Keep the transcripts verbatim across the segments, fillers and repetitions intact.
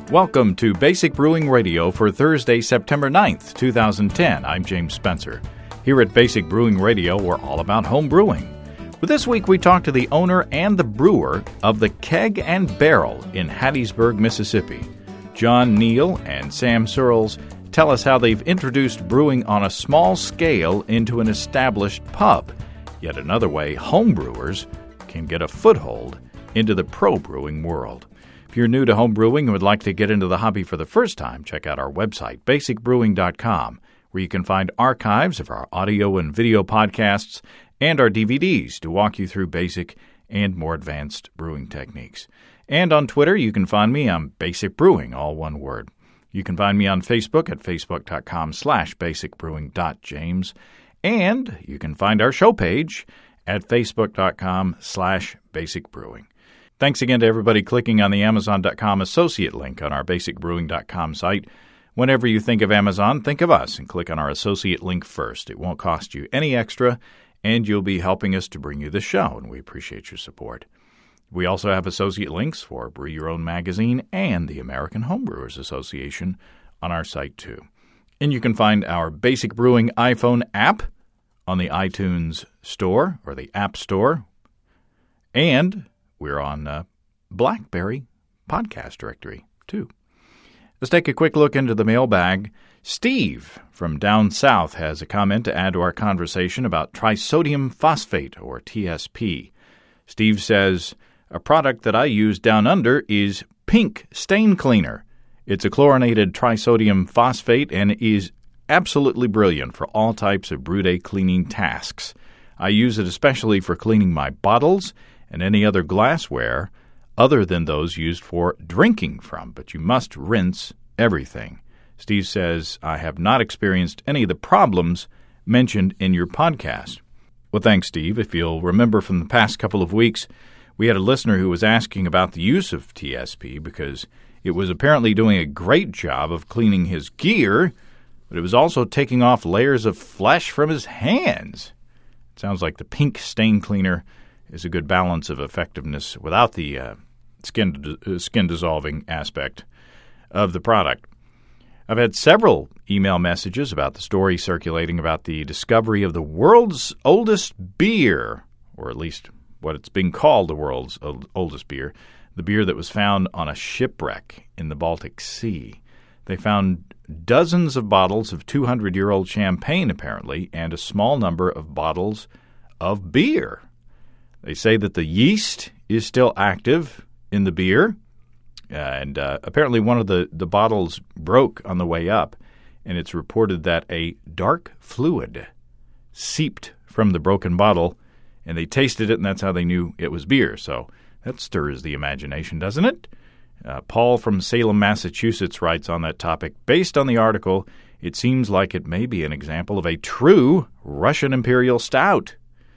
Welcome to Basic Brewing Radio for Thursday, September ninth, two thousand ten. I'm James Spencer. Here at Basic Brewing Radio, we're all about home brewing. But this week, we talk to the owner and the brewer of the Keg and Barrel in Hattiesburg, Mississippi. John Neal and Sam Searles tell us how they've introduced brewing on a small scale into an established pub. Yet another way home brewers can get a foothold into the pro-brewing world. If you're new to home brewing and would like to get into the hobby for the first time, check out our website, basic brewing dot com, where you can find archives of our audio and video podcasts and our D V Ds to walk you through basic and more advanced brewing techniques. And on Twitter, you can find me on Basic Brewing, all one word. You can find me on Facebook at facebook.com slash basicbrewing.james. And you can find our show page at facebook.com slash basicbrewing. Thanks again to everybody clicking on the amazon dot com associate link on our basic brewing dot com site. Whenever you think of Amazon, think of us and click on our associate link first. It won't cost you any extra, and you'll be helping us to bring you the show, and we appreciate your support. We also have associate links for Brew Your Own Magazine and the American Homebrewers Association on our site, too. And you can find our Basic Brewing iPhone app on the iTunes Store or the App Store. And we're on uh, BlackBerry Podcast Directory, too. Let's take a quick look into the mailbag. Steve from down south has a comment to add to our conversation about trisodium phosphate, or T S P. Steve says, a product that I use down under is Pink Stain Cleaner. It's a chlorinated trisodium phosphate and is absolutely brilliant for all types of brew day cleaning tasks. I use it especially for cleaning my bottles and any other glassware other than those used for drinking from, but you must rinse everything. Steve says, I have not experienced any of the problems mentioned in your podcast. Well, thanks, Steve. If you'll remember from the past couple of weeks, we had a listener who was asking about the use of T S P because it was apparently doing a great job of cleaning his gear, but it was also taking off layers of flesh from his hands. It sounds like the Pink Stain Cleaner is a good balance of effectiveness without the uh, skin uh, skin dissolving aspect of the product. I've had several email messages about the story circulating about the discovery of the world's oldest beer, or at least what it's being called the world's oldest beer, the beer that was found on a shipwreck in the Baltic Sea. They found dozens of bottles of two hundred year old champagne, apparently, and a small number of bottles of beer. They say that the yeast is still active in the beer, uh, and uh, apparently one of the, the bottles broke on the way up, and it's reported that a dark fluid seeped from the broken bottle, and they tasted it, and that's how they knew it was beer. So that stirs the imagination, doesn't it? Uh, Paul from Salem, Massachusetts writes on that topic, based on the article, it seems like it may be an example of a true Russian Imperial Stout.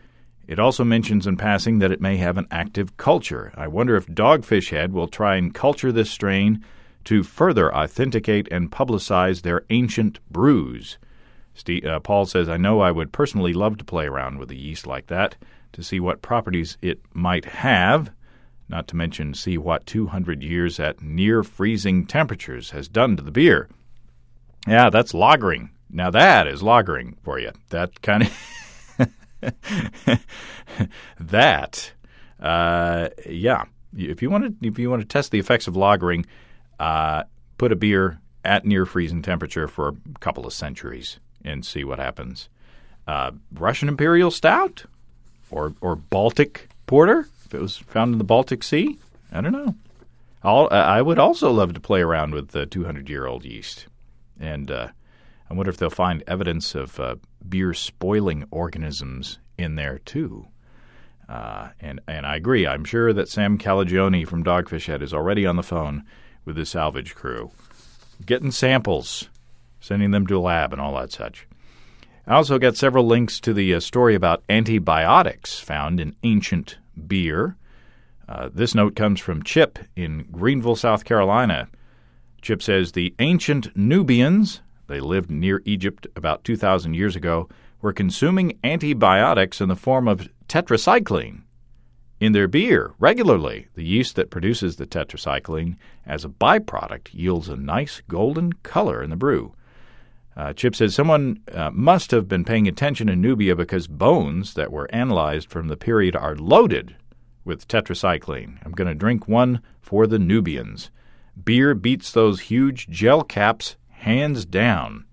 It also mentions in passing that it may have an active culture. I wonder if Dogfish Head will try and culture this strain to further authenticate and publicize their ancient brews. Steve, uh, Paul says, I know I would personally love to play around with a yeast like that to see what properties it might have, not to mention see what two hundred years at near-freezing temperatures has done to the beer. Yeah, that's lagering. Now that is lagering for you. That kind of... that, uh, yeah. If you want to, if you want to test the effects of lagering, uh, put a beer at near freezing temperature for a couple of centuries and see what happens. Uh, Russian Imperial Stout, or or Baltic Porter, if it was found in the Baltic Sea. I don't know. I'll, I would also love to play around with the two hundred year old yeast, and uh, I wonder if they'll find evidence of uh, beer spoiling organisms in there, too. Uh, and, and I agree. I'm sure that Sam Calagione from Dogfish Head is already on the phone with the salvage crew, getting samples, sending them to a lab and all that such. I also got several links to the uh, story about antibiotics found in ancient beer. Uh, this note comes from Chip in Greenville, South Carolina. Chip says, the ancient Nubians, they lived near Egypt about two thousand years ago, were consuming antibiotics in the form of tetracycline. in their beer regularly. The yeast that produces the tetracycline as a byproduct yields a nice golden color in the brew. Uh, Chip says someone uh, must have been paying attention in Nubia because bones that were analyzed from the period are loaded with tetracycline. I'm going to drink one for the Nubians. Beer beats those huge gel caps hands down.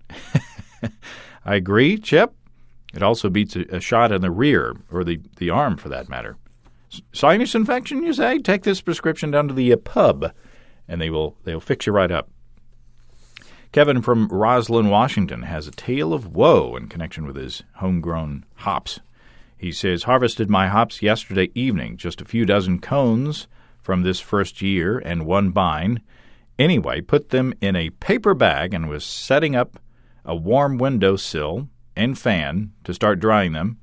I agree, Chip. It also beats a, a shot in the rear, or the, the arm for that matter. S- sinus infection, you say? Take this prescription down to the uh, pub, and they will they'll fix you right up. Kevin from Roslyn, Washington, has a tale of woe in connection with his homegrown hops. He says, harvested my hops yesterday evening, just a few dozen cones from this first year and one vine. Anyway, put them in a paper bag and was setting up a warm window sill and fan to start drying them.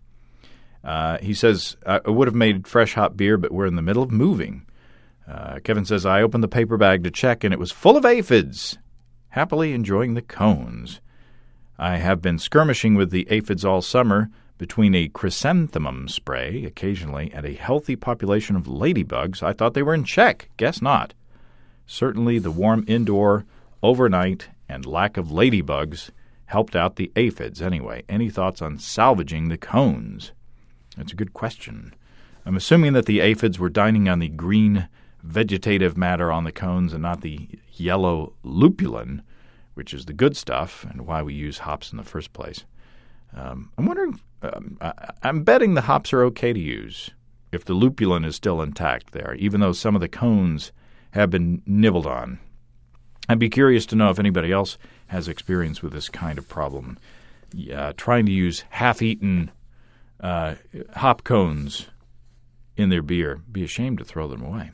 Uh, he says, I would have made fresh hop beer, but we're in the middle of moving. Uh, Kevin says, I opened the paper bag to check, and it was full of aphids, happily enjoying the cones. I have been skirmishing with the aphids all summer between a chrysanthemum spray occasionally and a healthy population of ladybugs. I thought they were in check. Guess not. Certainly the warm indoor, overnight, and lack of ladybugs helped out the aphids anyway. Any thoughts on salvaging the cones? That's a good question. I'm assuming that the aphids were dining on the green vegetative matter on the cones and not the yellow lupulin, which is the good stuff and why we use hops in the first place. Um, I'm wondering, um, I, I'm betting the hops are okay to use if the lupulin is still intact there, even though some of the cones have been nibbled on. I'd be curious to know if anybody else has experience with this kind of problem. Yeah, trying to use half-eaten uh, hop cones in their beer. Be ashamed to throw them away.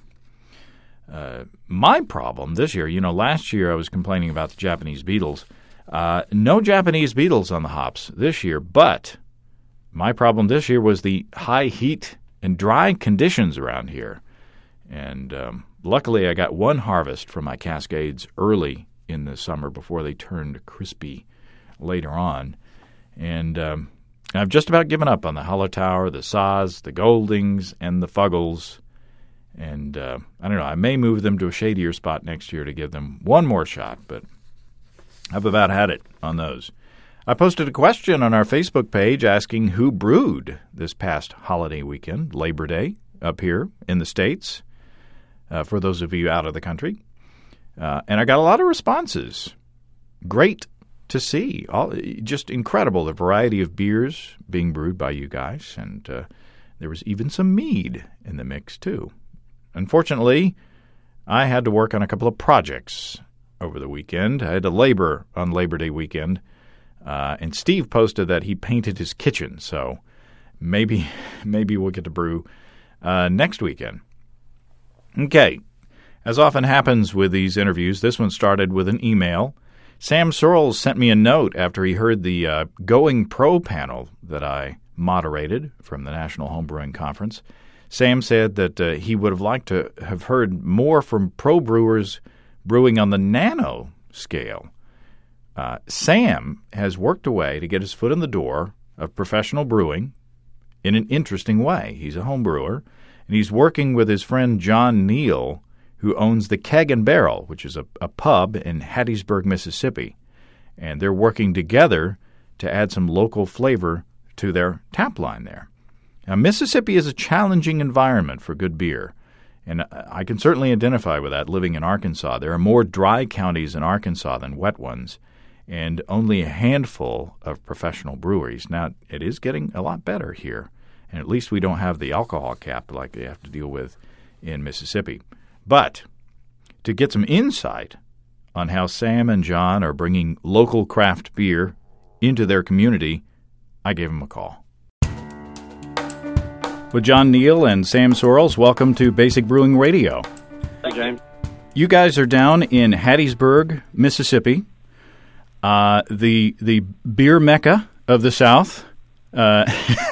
Uh, my problem this year, you know, last year I was complaining about the Japanese beetles. Uh, no Japanese beetles on the hops this year, but my problem this year was the high heat and dry conditions around here. And um, luckily I got one harvest from my Cascades early in the summer before they turned crispy later on. And um, I've just about given up on the Hollow Tower, the Saaz, the Goldings, and the Fuggles. And uh, I don't know, I may move them to a shadier spot next year to give them one more shot, but I've about had it on those. I posted a question on our Facebook page asking who brewed this past holiday weekend, Labor Day, up here in the States, uh, for those of you out of the country. Uh, and I got a lot of responses. Great to see. All, just incredible, the variety of beers being brewed by you guys. And uh, there was even some mead in the mix, too. Unfortunately, I had to work on a couple of projects over the weekend. I had to labor on Labor Day weekend. Uh, and Steve posted that he painted his kitchen, so maybe maybe we'll get to brew uh, next weekend. Okay. As often happens with these interviews, this one started with an email. Sam Searles sent me a note after he heard the uh, Going Pro panel that I moderated from the National Homebrewing Conference. Sam said that uh, he would have liked to have heard more from pro brewers brewing on the nano scale. Uh, Sam has worked away to get his foot in the door of professional brewing in an interesting way. He's a home brewer, and he's working with his friend John Neal, who owns the Keg and Barrel, which is a, a pub in Hattiesburg, Mississippi. And they're working together to add some local flavor to their tap line there. Now, Mississippi is a challenging environment for good beer, and I can certainly identify with that living in Arkansas. There are more dry counties in Arkansas than wet ones, and only a handful of professional breweries. Now, it is getting a lot better here, and at least we don't have the alcohol cap like they have to deal with in Mississippi. But to get some insight on how Sam and John are bringing local craft beer into their community, I gave them a call. Well, John Neal and Sam Searles, welcome to Basic Brewing Radio. Thank you, James. You guys are down in Hattiesburg, Mississippi, uh, the the beer mecca of the South. Uh,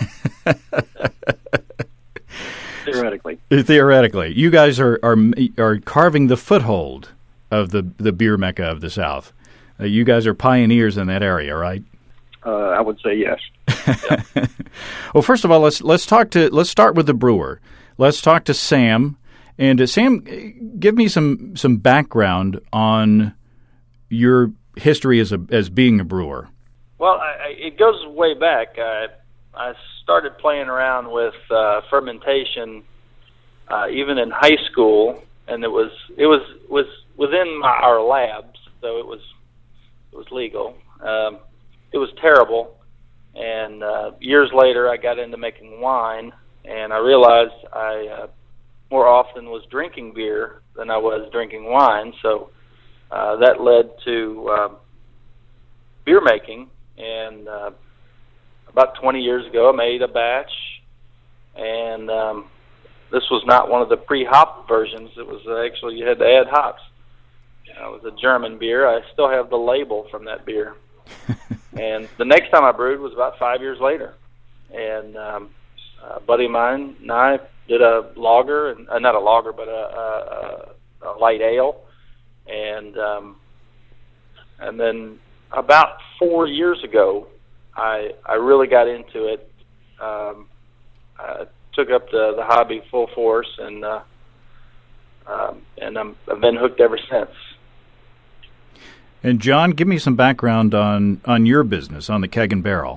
Theoretically. Theoretically. You guys are, are are carving the foothold of the, the beer mecca of the South. Uh, you guys are pioneers in that area, right? Uh, I would say yes. Yeah. Well, first of all, let's let's talk to let's start with the brewer. let's talk to Sam. And uh, Sam, give me some, some background on your history as a as being a brewer. Well, I, I, it goes way back. I, I started playing around with uh, fermentation uh, even in high school, and it was it was was within my, our labs, so it was it was legal. Um, it was terrible, and uh, years later, I got into making wine, and I realized I uh, more often was drinking beer than I was drinking wine. So uh, that led to uh, beer making, and uh, about twenty years ago, I made a batch, and um, this was not one of the pre-hop versions. It was uh, actually, you had to add hops. Uh, it was a German beer. I still have the label from that beer. And the next time I brewed was about five years later. And um, a buddy of mine and I did a lager, and uh, not a lager, but a, a, a light ale. And um, and then about four years ago, I I really got into it. Um, I took up the, the hobby full force, and uh, um, and I'm, I've been hooked ever since. And John, give me some background on, on your business, on the Keg and Barrel.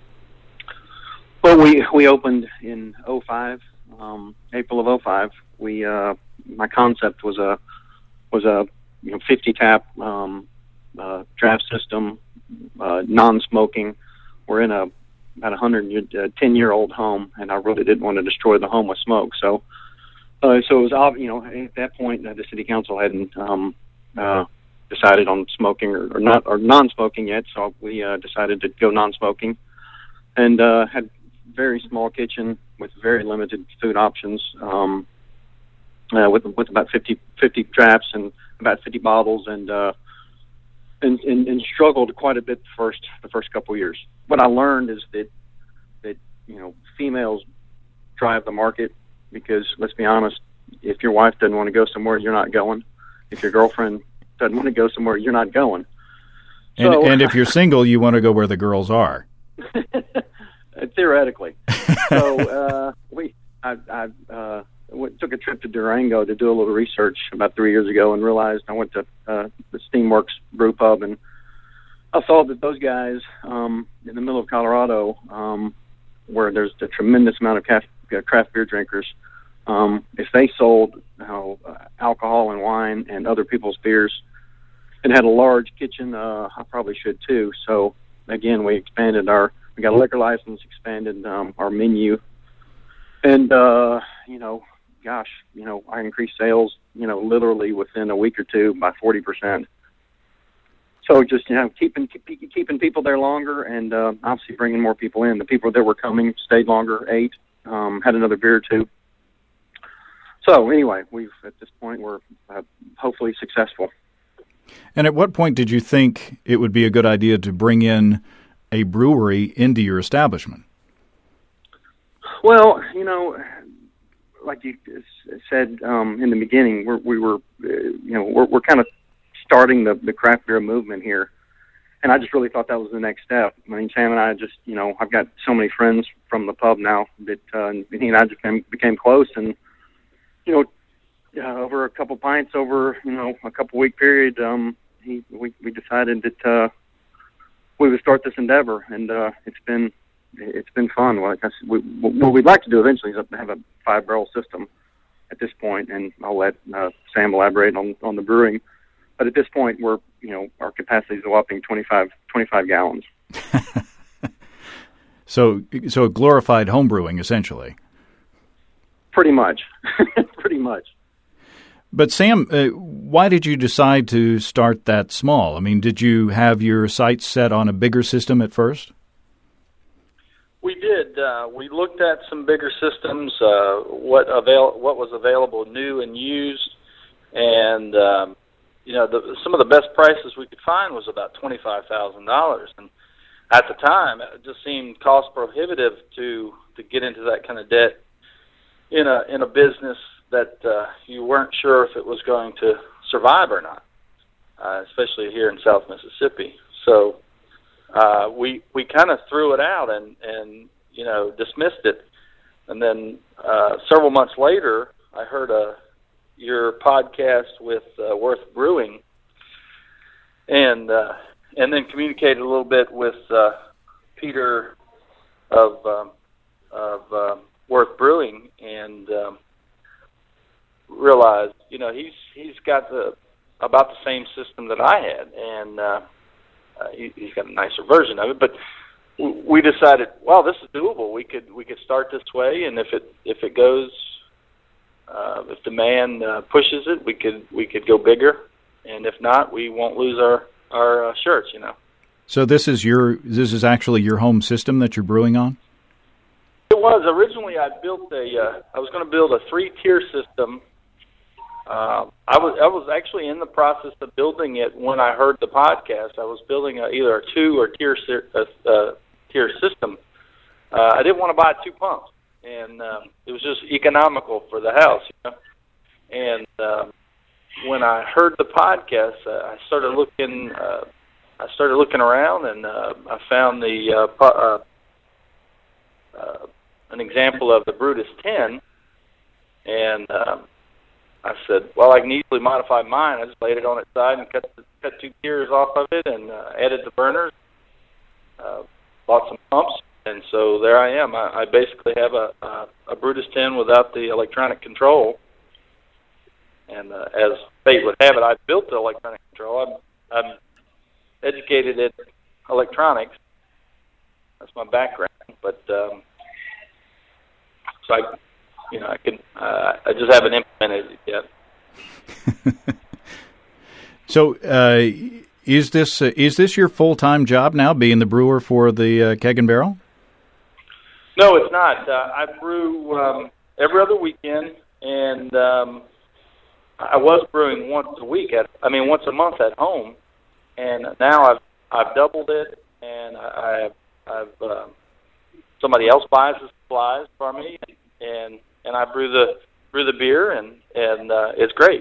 Well, we we opened in oh five, um, April of oh five. We uh, my concept was a was a you know fifty tap um, uh, draft system, uh, non-smoking. We're in a about a hundred ten year old home, and I really didn't want to destroy the home with smoke. So, uh, so it was ob- you know at that point uh, the city council hadn't um, uh, decided on smoking or, or not or non-smoking yet. So we uh, decided to go non-smoking, and uh, had very small kitchen with very limited food options, um, uh, with with about fifty, fifty drafts and about fifty bottles, and uh, and, and and struggled quite a bit the first the first couple of years. What I learned is that that you know females drive the market, because let's be honest, if your wife doesn't want to go somewhere, you're not going. If your girlfriend doesn't want to go somewhere, you're not going. And, so, and if you're single, you want to go where the girls are. Theoretically. So uh, we, I, I uh, went, took a trip to Durango to do a little research about three years ago, and realized I went to uh, the Steamworks Brew Pub, and I saw that those guys um, in the middle of Colorado, um, where there's a tremendous amount of craft, uh, craft beer drinkers, um, if they sold you know, uh, alcohol and wine and other people's beers, and had a large kitchen, uh, I probably should too. So again, we expanded our, we got a liquor license, expanded um, our menu, and uh, you know, gosh, you know, I increased sales, you know, literally within a week or two by forty percent. So just, you know, keeping keeping people there longer, and uh, obviously bringing more people in. The people that were coming stayed longer, ate, um, had another beer or two. So anyway, we've at this point we're uh, hopefully successful. And at what point did you think it would be a good idea to bring in a brewery into your establishment? Well, you know, like you said um, in the beginning, we're, we were, uh, you know, we're, we're kind of starting the, the craft beer movement here, and I just really thought that was the next step. I mean, Sam and I just, you know, I've got so many friends from the pub now that uh, he and I just became, became close, and you know, uh, over a couple pints, over you know a couple week period, um, he we, we decided that uh, we would start this endeavor, and uh, it's been it's been fun. Like I said, we, what we'd like to do eventually is have a five barrel system at this point, and I'll let uh, Sam elaborate on, on the brewing. But at this point, we're you know our capacity is a whopping twenty-five, twenty-five gallons. so, so glorified home brewing, essentially. Pretty much, pretty much. But Sam, uh, why did you decide to start that small? I mean, did you have your sights set on a bigger system at first? We did. Uh, we looked at some bigger systems, uh, what avail- what was available new and used, and um, you know, the, some of the best prices we could find was about twenty-five thousand dollars, and at the time, it just seemed cost prohibitive to to get into that kind of debt in a in a business that uh, you weren't sure if it was going to survive or not, uh, especially here in South Mississippi. So uh, we we kind of threw it out and, and you know dismissed it, and then uh, several months later, I heard a your podcast with uh, Worth Brewing, and uh, and then communicated a little bit with uh, Peter of um, of uh, Worth Brewing, and um, realized, you know, he's he's got the about the same system that I had, and uh, uh, he, he's got a nicer version of it. But w- we decided, well, this is doable. We could we could start this way, and if it if it goes, uh, if demand uh, pushes it, we could we could go bigger, and if not, we won't lose our our uh, shirts, you know. So this is your this is actually your home system that you're brewing on? It was originally. I built a. Uh, I was going to build a three-tier system. Uh, I was I was actually in the process of building it when I heard the podcast. I was building a, either a two or tier a, a tier system. Uh, I didn't want to buy two pumps, and uh, it was just economical for the house, you know. And uh, when I heard the podcast, uh, I started looking. Uh, I started looking around, and uh, I found the uh, pro- uh, uh, an example of the Brutus ten, and um, I said, well, I can easily modify mine. I just laid it on its side and cut the, cut two tiers off of it, and uh, added the burners, uh, bought some pumps, and so there I am. I, I basically have a, a, a Brutus ten without the electronic control, and uh, as fate would have it, I built the electronic control. I'm, I'm educated in electronics. That's my background, but um, so I, you know, I can. Uh, I just haven't implemented it yet. So, uh, is this uh, is this your full time job now, being the brewer for the uh, Keg and Barrel? No, it's not. Uh, I brew um, every other weekend, and um, I was brewing once a week. At I mean, once a month at home, and now I've I've doubled it, and I, I've, I've uh, somebody else buys the supplies for me, and and I brew the brew the beer, and and uh, it's great.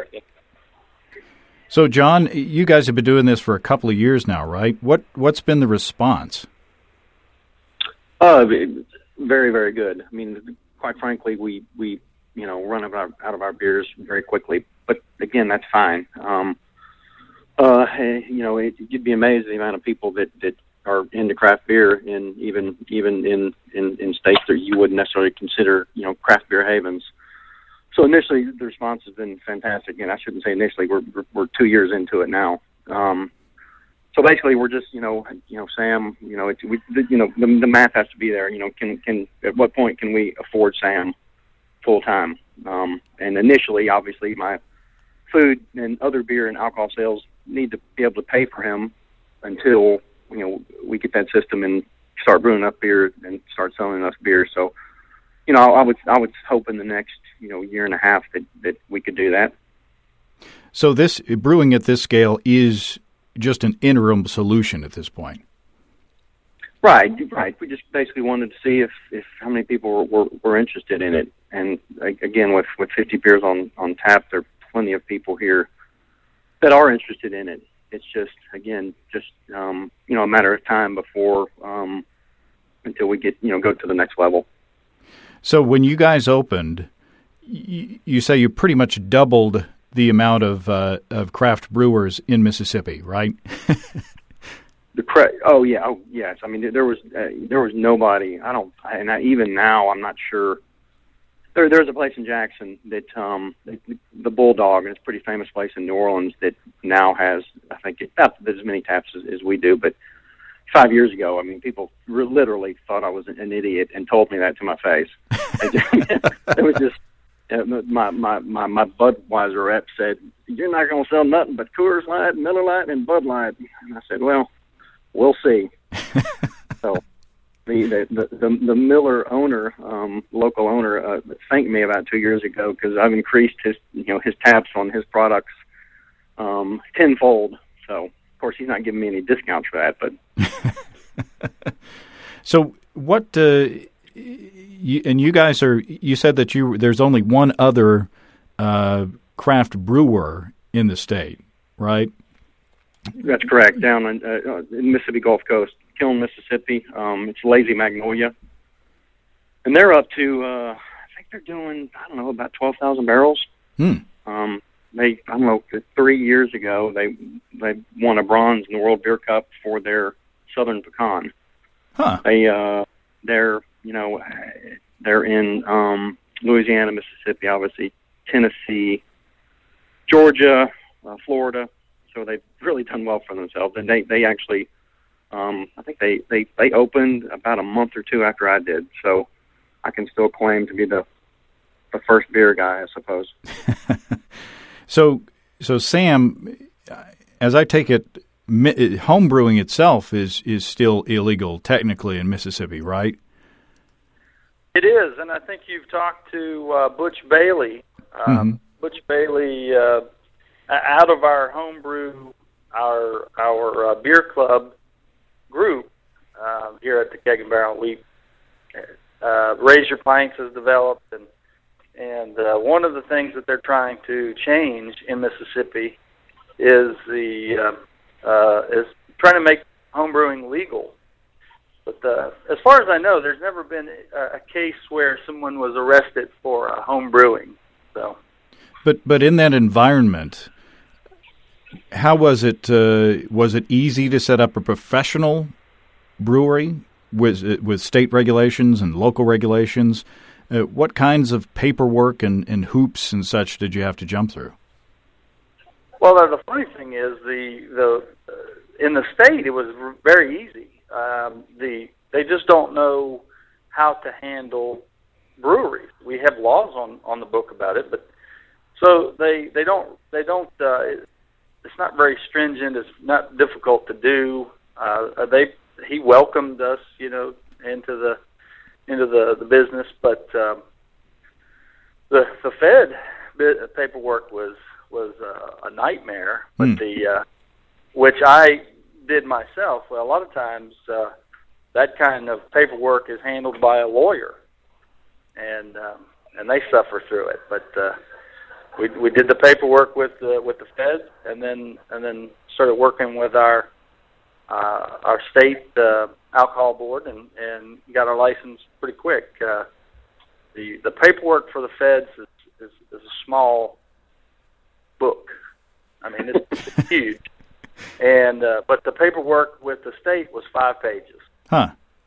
So, John, you guys have been doing this for a couple of years now, right? What what's been the response? Uh, very very good. I mean, quite frankly, we we you know run out of our, out of our beers very quickly, but again, that's fine. Um, uh, you know, it, you'd be amazed at the amount of people that that are into craft beer, in even even in, in, in states that you wouldn't necessarily consider, you know, craft beer havens. So initially, the response has been fantastic, and I shouldn't say initially. We're we're, we're two years into it now. Um, so basically, we're just, you know, you know, Sam, you know, it's, we, the, you know, the, the math has to be there. You know, can can at what point can we afford Sam full time? Um, and initially, obviously, my food and other beer and alcohol sales need to be able to pay for him until, you know, we get that system and start brewing enough beer and start selling enough beer. So, you know, I would I would hope in the next, you know, year and a half that, that we could do that. So this brewing at this scale is just an interim solution at this point. Right, right. We just basically wanted to see if, if how many people were, were, were interested in it. And again, with, with fifty beers on, on tap, there are plenty of people here that are interested in it. It's just, again, just, um, you know, a matter of time before, um, until we get, you know, go to the next level. So when you guys opened, you, you say you pretty much doubled the amount of uh, of craft brewers in Mississippi, right? the cra- Oh, yeah. Oh, yes. I mean, there was uh, there was nobody. I don't, and I, even now, I'm not sure. There, there's a place in Jackson that um, the, the Bulldog, and it's a pretty famous place in New Orleans that now has, I think, it, not as many taps as, as we do, but five years ago, I mean, people re- literally thought I was an idiot and told me that to my face. It was just, uh, my, my, my, my Budweiser rep said, "You're not going to sell nothing but Coors Light, Miller Lite, and Bud Light." And I said, "Well, we'll see." So the, the, the, the, the Miller owner, um, local owner, uh, thanked me about two years ago because I've increased his, you know, his taps on his products um, tenfold. So, of course, he's not giving me any discounts for that, but. So what, uh, you, and you guys are, you said that you, there's only one other uh, craft brewer in the state, right? That's correct, down in, uh, in Mississippi Gulf Coast, Kiln, Mississippi. Um, it's Lazy Magnolia. And they're up to, uh, I think they're doing, I don't know, about twelve thousand barrels. Hmm. Um, they, I don't know, three years ago, they they won a bronze in the World Beer Cup for their Southern Pecan. Huh. They, uh, they're, you know, they're in um, Louisiana, Mississippi, obviously, Tennessee, Georgia, uh, Florida. So they've really done well for themselves. And they, they actually, um, I think they, they, they opened about a month or two after I did. So I can still claim to be the the first beer guy, I suppose. so, so Sam, as I take it, home brewing itself is, is still illegal technically in Mississippi, right? It is, and I think you've talked to uh, Butch Bailey. Um, mm-hmm. Butch Bailey, uh, out of our homebrew, our our uh, beer club group uh, here at the Keg and Barrel, we uh, Raise Your Pints has developed, and and uh, one of the things that they're trying to change in Mississippi is the uh, uh, is trying to make homebrewing legal. But uh, as far as I know, there's never been a, a case where someone was arrested for uh, home brewing. So, but but in that environment, how was it? Uh, was it easy to set up a professional brewery with with state regulations and local regulations? Uh, what kinds of paperwork and, and hoops and such did you have to jump through? Well, the funny thing is, the the uh, in the state it was very easy. Um, the they just don't know how to handle breweries. We have laws on, on the book about it, but so they they don't they don't. Uh, it's not very stringent. It's not difficult to do. Uh, they he welcomed us, you know, into the into the, the business, but um, the the Fed bit, paperwork was was uh, a nightmare. But mm. the uh, which I did myself. Well, a lot of times uh, that kind of paperwork is handled by a lawyer, and um, and they suffer through it. But uh, we we did the paperwork with the with the Fed, and then and then started working with our uh, our state uh, alcohol board, and, and got our license pretty quick. Uh, the the paperwork for the Feds is, is, is a small book. I mean, it's, it's huge. And uh, but the paperwork with the state was five pages. Huh.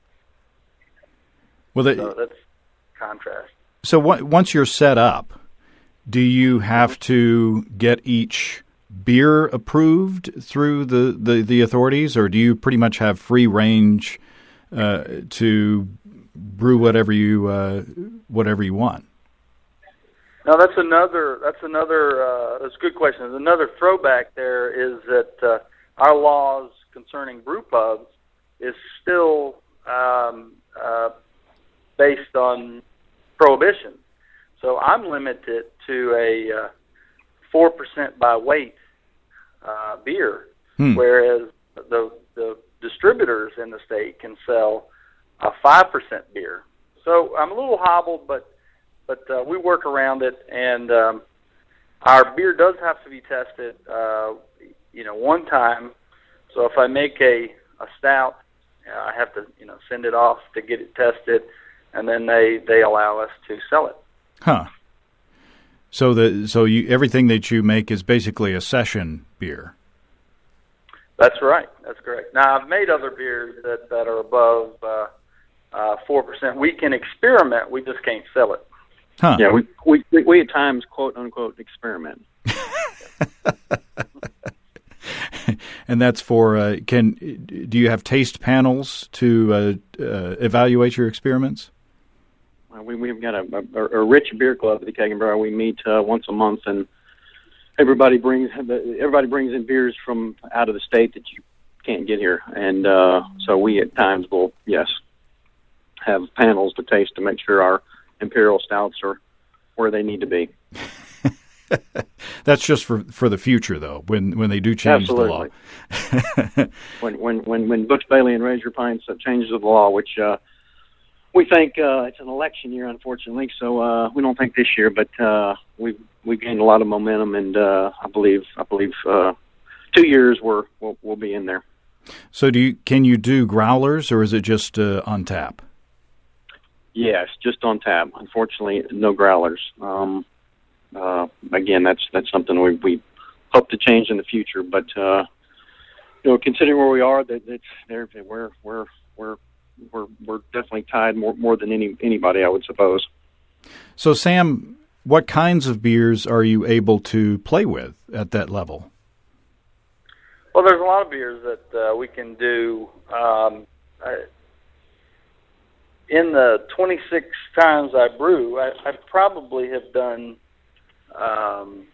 Well, the, so that's contrast. So what, once you're set up, do you have to get each beer approved through the, the, the authorities, or do you pretty much have free range uh, to brew whatever you uh, whatever you want? Now that's another that's another uh, that's a good question. There's another throwback there is that uh, our laws concerning brew pubs is still um, uh, based on prohibition. So I'm limited to a uh, four percent by weight uh, beer, hmm. whereas the the distributors in the state can sell a five percent beer. So I'm a little hobbled, but but uh, we work around it, and um, our beer does have to be tested, uh, you know, one time. So if I make a, a stout, uh, I have to, you know, send it off to get it tested, and then they, they allow us to sell it. Huh. So the so you everything that you make is basically a session beer. That's right. That's correct. Now I've made other beers that, that are above uh, uh, four percent. We can experiment. We just can't sell it. Huh. Yeah, we, we we we at times quote unquote experiment. And that's for uh, can do you have taste panels to uh, uh, evaluate your experiments? Uh, we we've got a, a, a rich beer club at the Keg and Barrel. We meet uh, once a month, and everybody brings everybody brings in beers from out of the state that you can't get here, and uh, so we at times will yes have panels to taste to make sure our imperial stouts are where they need to be. That's just for for the future, though. When when they do change Absolutely. the law. when when when when Butch Bailey and Raise Your Pints uh, changes the law, which uh, we think uh, it's an election year, unfortunately. So uh, we don't think this year, but uh, we've we've gained a lot of momentum, and uh, I believe I believe uh, two years we're we'll, we'll be in there. So do you can you do growlers, or is it just uh, on tap? Yes, just on tap. Unfortunately, no growlers. Um, uh, again, that's that's something we, we hope to change in the future. But uh, you know, considering where we are, that it's there, we're we're we're we're we're definitely tied more more than any anybody, I would suppose. So, Sam, what kinds of beers are you able to play with at that level? Well, there's a lot of beers that uh, we can do. Um, I, in the twenty-six times I brew, I, I probably have done, um,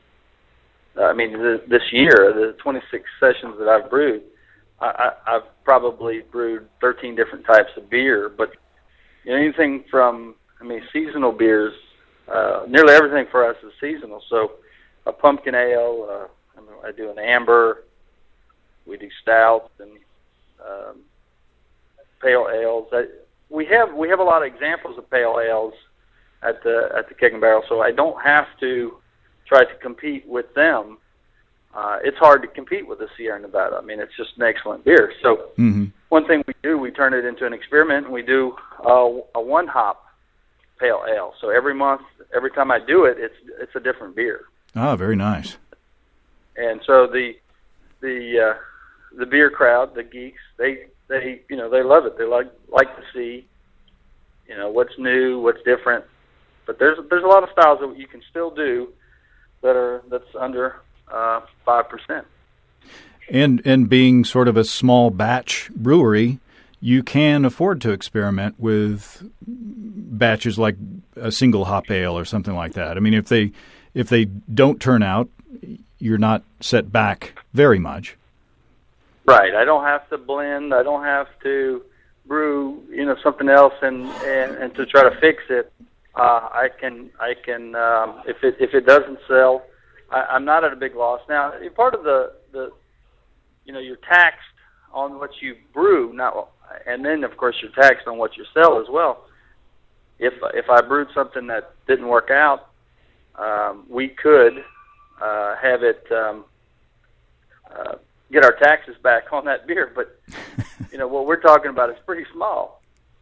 I mean, th- this year, the twenty-six sessions that I've brewed, I, I, I've probably brewed thirteen different types of beer. But you know, anything from, I mean, seasonal beers, uh, nearly everything for us is seasonal. So a pumpkin ale, uh, I, mean, I do an amber, we do stouts and um, pale ales. I, we have we have a lot of examples of pale ales at the at the Keg and Barrel, so I don't have to try to compete with them. Uh, it's hard to compete with the Sierra Nevada. I mean, it's just an excellent beer. So mm-hmm. one thing we do, we turn it into an experiment, and we do uh, a one hop pale ale. So every month, every time I do it, it's it's a different beer. Oh, very nice. And so the the uh, the beer crowd, the geeks, they they you know they love it. They like like to see you know what's new, what's different. But there's there's a lot of styles that you can still do that are that's under uh, five percent. And and being sort of a small batch brewery, you can afford to experiment with batches like a single hop ale or something like that. I mean, if they if they don't turn out, you're not set back very much. Right. I don't have to blend. I don't have to brew, you know, something else and, and, and to try to fix it. Uh, I can I can um, if it if it doesn't sell, I, I'm not at a big loss. Now, part of the, the you know, you're taxed on what you brew, not and then of course you're taxed on what you sell as well. If if I brewed something that didn't work out, um, we could uh, have it um, uh, get our taxes back on that beer. But you know what we're talking about is pretty small.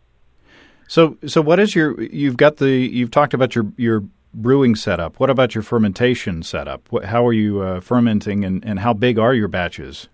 So so what is your you've got the you've talked about your your brewing setup. What about your fermentation setup? What, how are you uh, fermenting, and, and how big are your batches?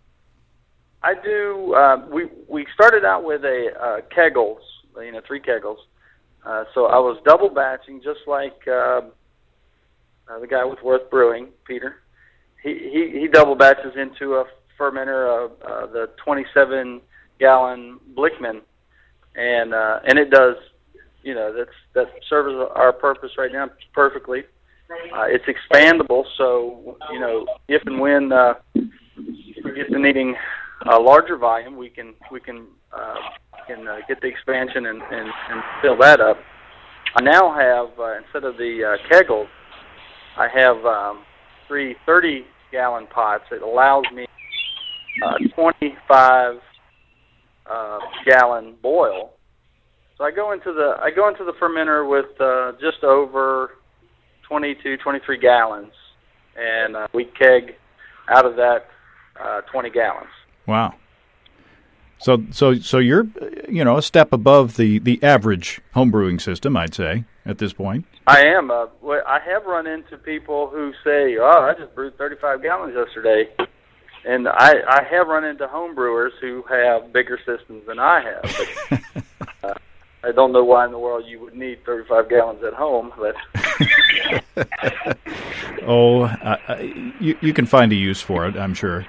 I do. Uh, we we started out with a uh, kegels, you know, three kegels. Uh, so I was double batching, just like uh, uh, the guy with Worth Brewing, Peter. He he, he double batches into a fermenter, uh, uh, the twenty-seven gallon Blickman, and uh, and it does, you know, that's that serves our purpose right now perfectly. Uh, it's expandable, so you know, if and when uh, we get to needing a larger volume, we can we can uh, can uh, get the expansion and, and, and fill that up. I now have uh, instead of the uh, kegels, I have um, three thirty gallon pots. It allows me uh, twenty-five uh, gallon boil. So I go into the I go into the fermenter with uh, just over twenty-two, twenty-three gallons, and uh, we keg out of that uh, twenty gallons. Wow. So so so you're, you know, a step above the, the average homebrewing system, I'd say, at this point. I am. Uh, I have run into people who say, oh, I just brewed thirty-five gallons yesterday. And I, I have run into homebrewers who have bigger systems than I have. But, uh, I don't know why in the world you would need thirty-five gallons at home. But oh, uh, you, you can find a use for it, I'm sure.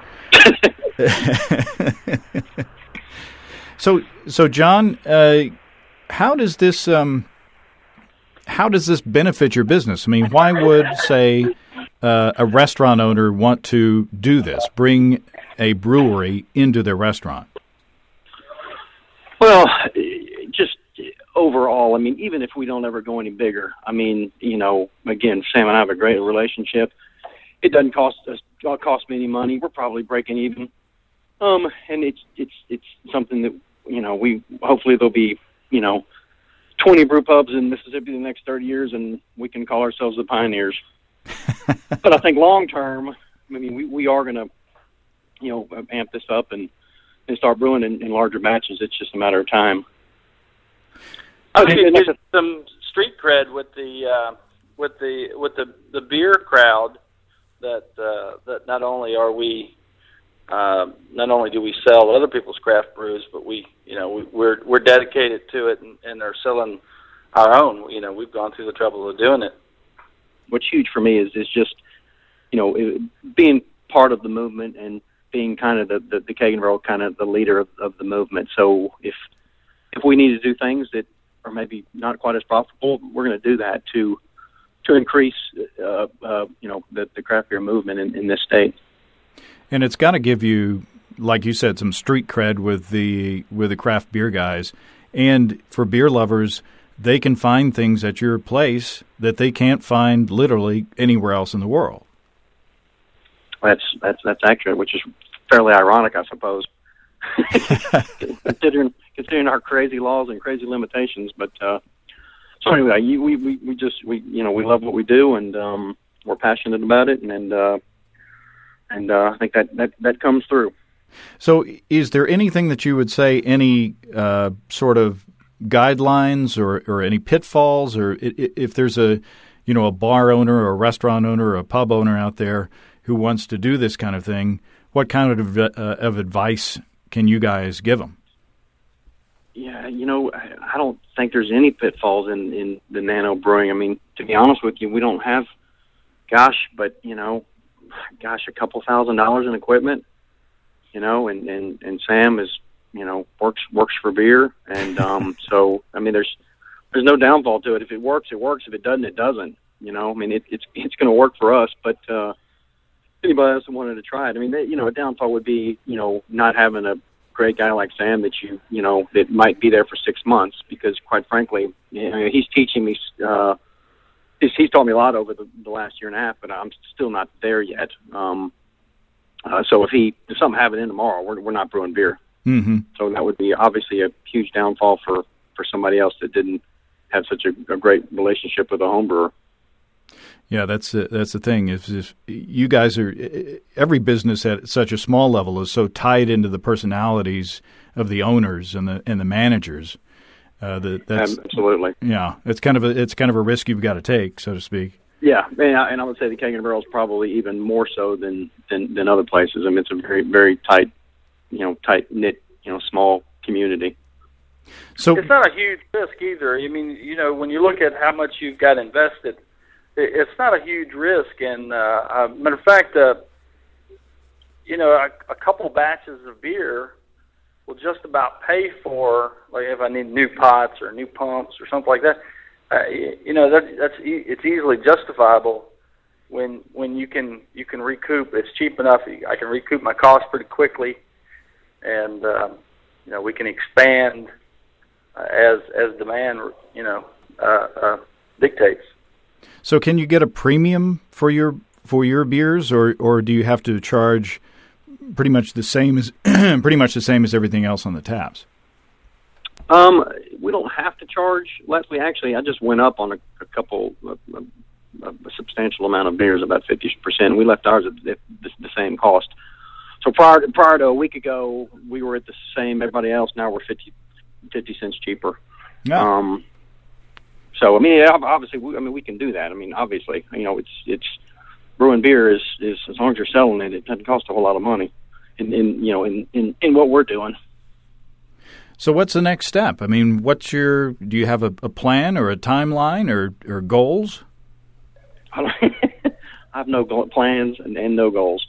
so, so John, uh, how does this um, how does this benefit your business? I mean, why would, say, uh, a restaurant owner want to do this, bring a brewery into their restaurant? Well, just overall, I mean, even if we don't ever go any bigger, I mean, you know, again, Sam and I have a great relationship. It doesn't cost us cost me any money. We're probably breaking even. Um, and it's it's it's something that, you know, we hopefully there'll be, you know, twenty brew pubs in Mississippi in the next thirty years, and we can call ourselves the pioneers. But I think long term, I mean, we, we are going to, you know, amp this up and, and start brewing in, in larger batches. It's just a matter of time. I think you get some street cred with the uh, with the with the, the beer crowd. That uh, that not only are we uh, not only do we sell other people's craft brews, but we you know we, we're we're dedicated to it and, and are selling our own. You know, we've gone through the trouble of doing it. What's huge for me is is just you know it, being part of the movement and being kind of the the, the Kagan Barrel kind of the leader of, of the movement. So if if we need to do things that are maybe not quite as profitable, we're going to do that to to increase, uh, uh, you know, the, the craft beer movement in, in this state. And it's got to give you, like you said, some street cred with the with the craft beer guys. And for beer lovers, they can find things at your place that they can't find literally anywhere else in the world. That's that's that's accurate, which is fairly ironic, I suppose, considering considering our crazy laws and crazy limitations. But uh, so anyway, you, we, we we just we you know we love what we do, and um, we're passionate about it, and and, uh, and uh, I think that, that that comes through. So, is there anything that you would say, any uh, sort of guidelines or, or any pitfalls, or if there's a you know a bar owner or a restaurant owner or a pub owner out there who wants to do this kind of thing, what kind of uh, of advice can you guys give them? Yeah, you know, I don't think there's any pitfalls in, in the nano brewing. I mean, to be honest with you, we don't have, gosh, but, you know, gosh, a couple thousand dollars in equipment, you know, and, and, and Sam is, you know, works works for beer. And um, so, I mean, there's there's no downfall to it. If it works, it works. If it doesn't, it doesn't. You know, I mean, it, it's it's going to work for us, but uh, anybody else who wanted to try it, I mean, they, you know, a downfall would be, you know, not having a great guy like Sam that you, you know, that might be there for six months because, quite frankly, you know, he's teaching me, uh, he's, he's taught me a lot over the, the last year and a half, but I'm still not there yet. Um, uh, so if he, if something happened in tomorrow, we're, we're not brewing beer. Mm-hmm. So that would be obviously a huge downfall for, for somebody else that didn't have such a, a great relationship with a home brewer. Yeah, that's uh, that's the thing. Is, is you guys are every business at such a small level is so tied into the personalities of the owners and the and the managers. Uh, that that's absolutely. Yeah, it's kind of a it's kind of a risk you've got to take, so to speak. Yeah, and I, and I would say the Kagan Barrel is probably even more so than, than than other places. I mean, it's a very very tight, you know, tight knit, you know, small community. So it's not a huge risk either. I mean, you know, when you look at how much you've got invested, it's not a huge risk. And uh, uh, matter of fact, uh, you know, a, a couple batches of beer will just about pay for, like, if I need new pots or new pumps or something like that. Uh, you know, that, that's e- it's easily justifiable when when you can you can recoup. It's cheap enough. I can recoup my costs pretty quickly, and um, you know, we can expand uh, as as demand, you know, uh, uh, dictates. So can you get a premium for your for your beers, or, or do you have to charge pretty much the same as pretty much the same as everything else on the taps? Um, we don't have to charge. Leslie, actually, I just went up on a, a couple, a, a, a substantial amount of beers, about fifty percent. We left ours at the, the, the same cost. So prior to, prior to a week ago, we were at the same. Everybody else now we're fifty, fifty cents cheaper. Yeah. Um, So I mean, obviously, we, I mean, we can do that. I mean, obviously, you know, it's it's brewing beer is, is as long as you're selling it, it doesn't cost a whole lot of money, in, in you know, in, in, in what we're doing. So what's the next step? I mean, what's your? Do you have a, a plan or a timeline or, or goals? I, don't, I have no goal, plans and, and no goals.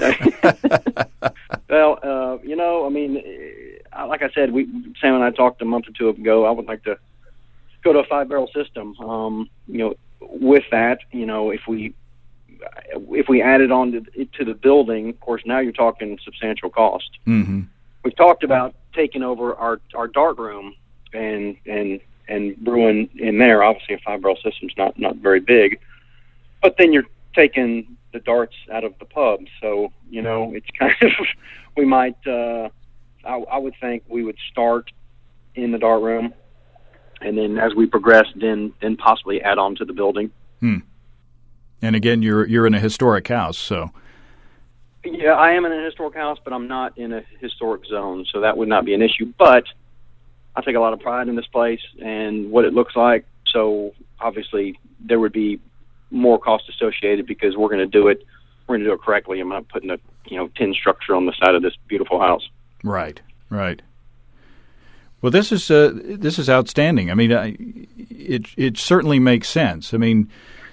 Well, uh, you know, I mean, like I said, we Sam and I talked a month or two ago. I would like to go to a five barrel system. Um, you know, with that, you know, if we if we added on to, to the building, of course, now you're talking substantial cost. Mm-hmm. We've talked about taking over our, our dark room and and and brewing in there. Obviously, a five barrel system's not not very big, but then you're taking the darts out of the pub. So you know, it's kind of we might. Uh, I, I would think we would start in the dark room. And then as we progress, then then possibly add on to the building. Hmm. And again, you're you're in a historic house, so. Yeah, I am in a historic house, but I'm not in a historic zone, so that would not be an issue. But I take a lot of pride in this place and what it looks like. So obviously there would be more cost associated because we're going to do it. We're going to do it correctly. I'm not putting a you know tin structure on the side of this beautiful house. Right, right. Well, this is uh, this is outstanding. I mean, I, it it certainly makes sense. I mean,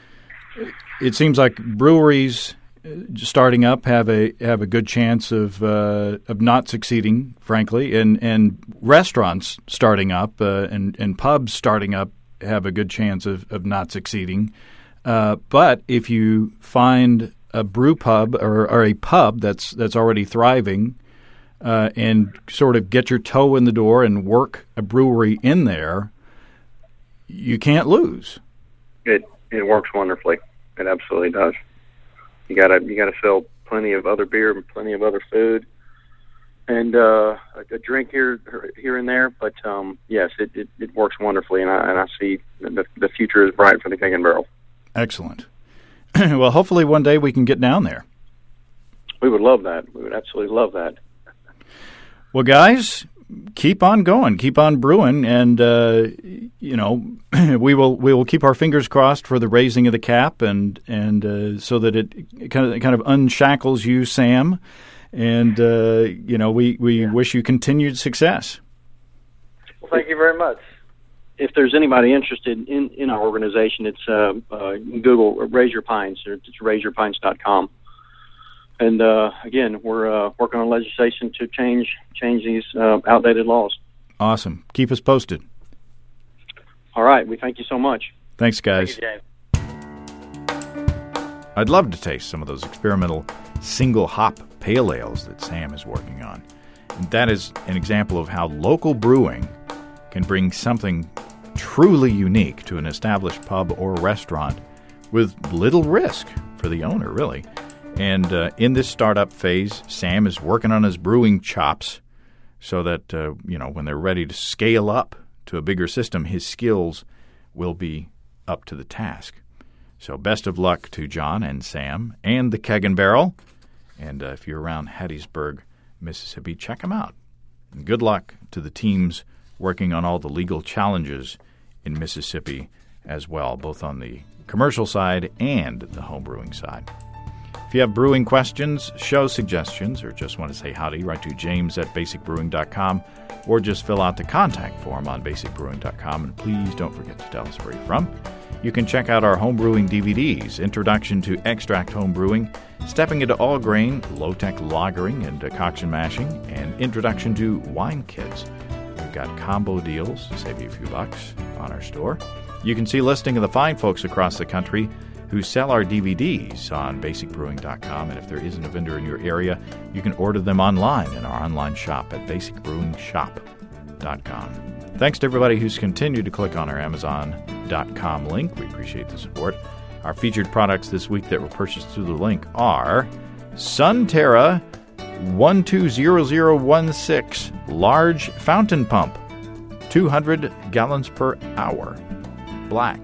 it seems like breweries starting up have a have a good chance of uh, of not succeeding, frankly, and and restaurants starting up uh, and and pubs starting up have a good chance of, of not succeeding. Uh, but if you find a brew pub or, or a pub that's that's already thriving, uh, and sort of get your toe in the door and work a brewery in there, you can't lose. It it works wonderfully. It absolutely does. You gotta you gotta sell plenty of other beer and plenty of other food, and uh, a, a drink here here and there. But um, yes, it, it, it works wonderfully, and I and I see the the future is bright for the Keg and Barrel. Excellent. Well, hopefully one day we can get down there. We would love that. We would absolutely love that. Well, guys, keep on going, keep on brewing, and uh, you know we will we will keep our fingers crossed for the raising of the cap, and and uh, so that it kind of kind of unshackles you, Sam, and uh, you know we we yeah. wish you continued success. Well, thank you very much. If there's anybody interested in, in our organization, it's uh, uh, Google Raise Your Pines. It's raise your pines dot com. And uh, again, we're uh, working on legislation to change change these uh, outdated laws. Awesome. Keep us posted. All right. We thank you so much. Thanks, guys. Thank you, James. I'd love to taste some of those experimental single hop pale ales that Sam is working on. And that is an example of how local brewing can bring something truly unique to an established pub or restaurant with little risk for the owner, really. And uh, in this startup phase, Sam is working on his brewing chops so that, uh, you know, when they're ready to scale up to a bigger system, his skills will be up to the task. So best of luck to John and Sam and the Keg and Barrel. And uh, if you're around Hattiesburg, Mississippi, check them out. And good luck to the teams working on all the legal challenges in Mississippi as well, both on the commercial side and the homebrewing side. If you have brewing questions, show suggestions, or just want to say howdy, write to james at basic brewing dot com or just fill out the contact form on basic brewing dot com. And please don't forget to tell us where you're from. You can check out our homebrewing D V Ds, Introduction to Extract Homebrewing, Stepping into All Grain, Low-Tech Lagering and Decoction Mashing, and Introduction to Wine Kits. We've got combo deals to save you a few bucks on our store. You can see a listing of the fine folks across the country who sell our D V Ds on basic brewing dot com, and if there isn't a vendor in your area, you can order them online in our online shop at basic brewing shop dot com. Thanks to everybody who's continued to click on our amazon dot com link. We appreciate the support. Our featured products this week that were purchased through the link are Sunterra one two zero zero one six Large Fountain Pump, two hundred gallons per hour, black,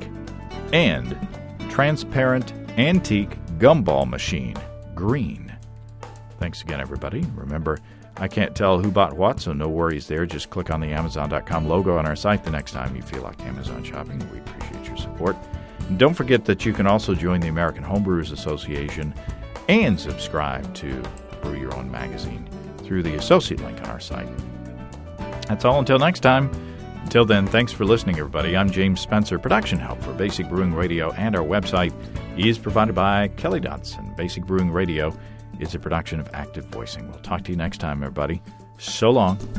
and Transparent Antique Gumball Machine, green. Thanks again, everybody. Remember, I can't tell who bought what, so no worries there. Just click on the amazon dot com logo on our site the next time you feel like Amazon shopping. We appreciate your support. And don't forget that you can also join the American Homebrewers Association and subscribe to Brew Your Own magazine through the associate link on our site. That's all until next time. Until then, thanks for listening, everybody. I'm James Spencer. Production help for Basic Brewing Radio and our website is provided by Kelly Dotson. Basic Brewing Radio is a production of Active Voicing. We'll talk to you next time, everybody. So long.